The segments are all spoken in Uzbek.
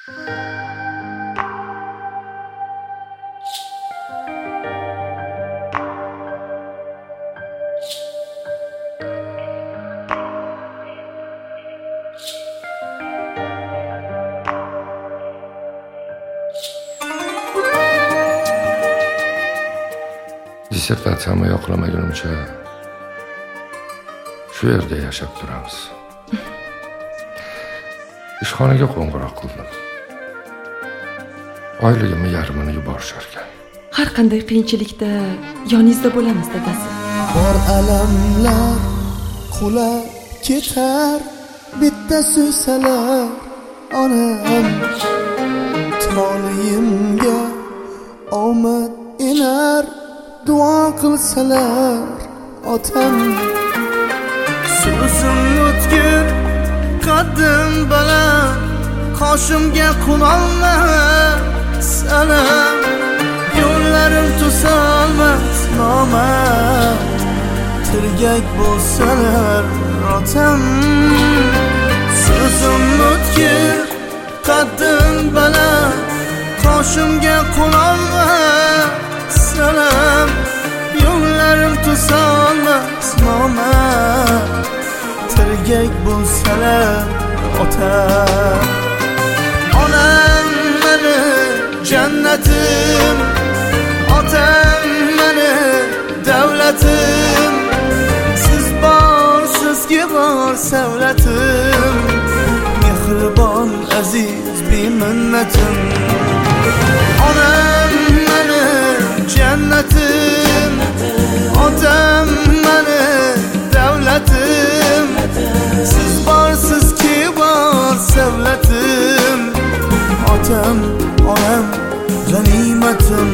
Dissertatsiyamni yoqlamagunimcha shu yerda yashab turamiz. Ishxonaga qo'ng'iroq qildim. Oyligimni yarmini yuborisharkan. Har qanday qiyinchilikda yoningizda bo'lamiz dadasi. Bor alamlar qulab ketar, bitta suysalar onam. Toliyimga omad enar, duo qilsalar otam. So'zim o'tkir, qaddim baland, qoshimga qulolmas salam. Yo'llarim to'solmas nomard, tirgak bo'lsalar otam. So'zim o'tkir, qaddim baland, qoshimga qulolmas salam. Yo'llarim to'solmas nomard, tirgak bo'lsalar otam. Onam meni jannatim, otam meni davlatim. Siz borsizki bor savlatim, mehribon aziz beminnatim. Onam meni jannatim, otam meni davlatim. Siz borsizki bor savlatim, otam onam g'animatim.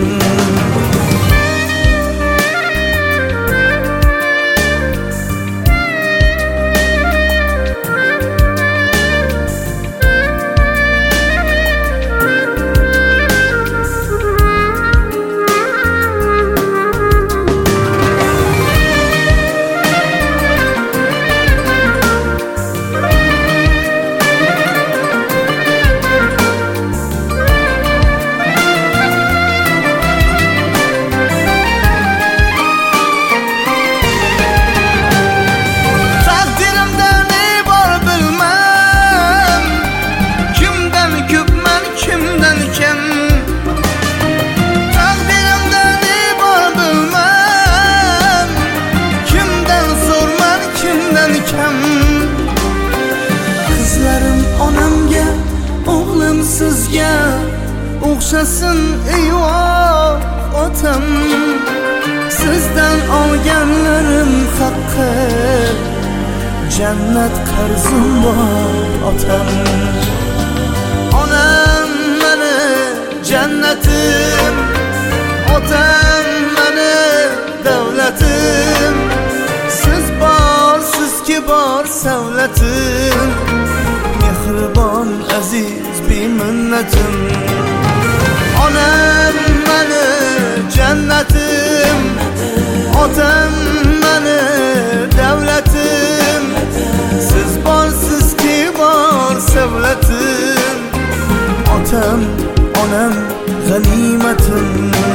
Qizlarim onamga, o'g'lim sizga o'xshasin eyvoh otam. Sizdan olganlarim haqqi, jannat qarzim bor otam. Onam meni jannatim, otam meni davlatim. Siz borsizki bor savlatim, mehribon aziz beminnatim. Onam meni jannatim, otam meni davlatim. Siz borsizki bor savlatim, otam onam g'animatim.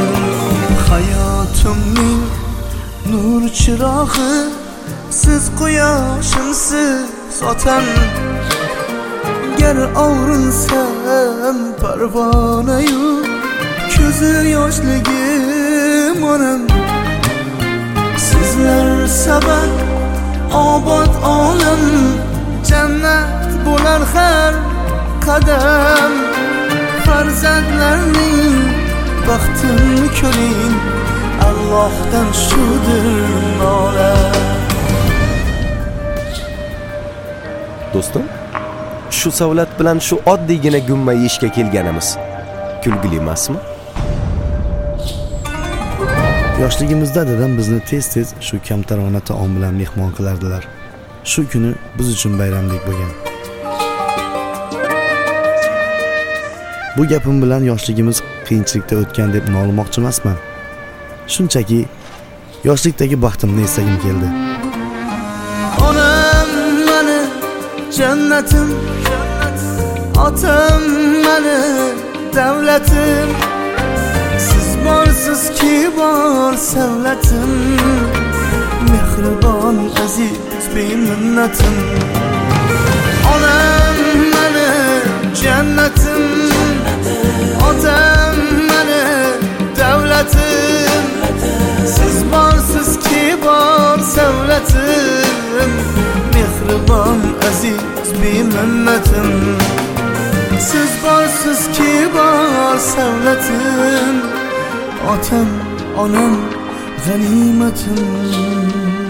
Hayotimning nur chirog'i, siz quyoshimsiz otam. Gar ovrinsam parvonayu, ko'zi yoshligim onam. Sizlar sabab obod olam, jannat bo'lar har qadam. Farzandlarning baxtini ko'ring, Allohdan shudir nola. Do'stim, shu savlat bilan shu oddiygina gumma yeyishga kelganimiz kulgili emasmi? Yoshligimizda dadam bizni tez-tez shu kamtarona taom bilan mehmon qilardilar. Shu kuni biz uchun bayramdek bo'lgan. Bu gapim bilan yoshligimiz qiyinchilikda o'tgan deb nolimoqchi emasman. Shunchaki yoshlikdagi baxtimni eslagim keldi. Onam meni jannatim, otam meni meni davlatim, siz borsiz ki bor savlatim, mehribon aziz beminnatim. Onam meni jannatim, otam meni davlatim, siz borsiz ki bor savlatim, mehribon aziz beminnatim. Siz borsiz ki bor savlatim, otam onam g'animatim.